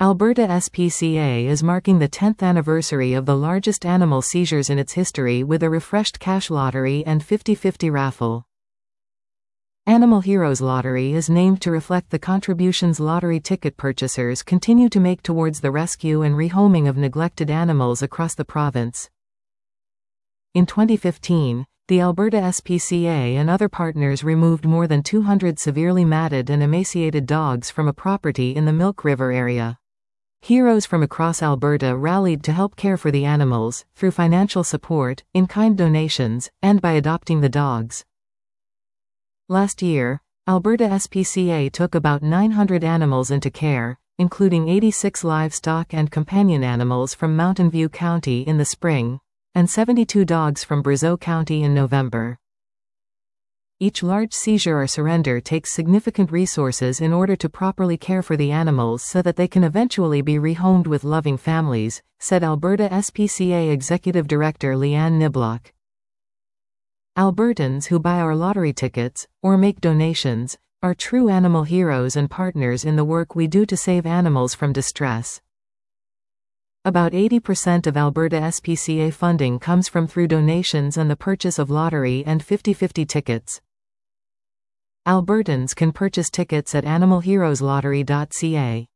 Alberta SPCA is marking the 10th anniversary of the largest animal seizures in its history with a refreshed cash lottery and 50/50 raffle. Animal Heroes Lottery is named to reflect the contributions lottery ticket purchasers continue to make towards the rescue and rehoming of neglected animals across the province. In 2015, the Alberta SPCA and other partners removed more than 200 severely matted and emaciated dogs from a property in the Milk River area. Heroes from across Alberta rallied to help care for the animals, through financial support, in-kind donations, and by adopting the dogs. Last year, Alberta SPCA took about 900 animals into care, including 86 livestock and companion animals from Mountain View County in the spring, and 72 dogs from Brazeau County in November. Each large seizure or surrender takes significant resources in order to properly care for the animals so that they can eventually be rehomed with loving families, said Alberta SPCA Executive Director Leanne Niblock. Albertans who buy our lottery tickets, or make donations, are true animal heroes and partners in the work we do to save animals from distress. About 80% of Alberta SPCA funding comes from through donations and the purchase of lottery and 50/50 tickets. Albertans can purchase tickets at animalheroeslottery.ca.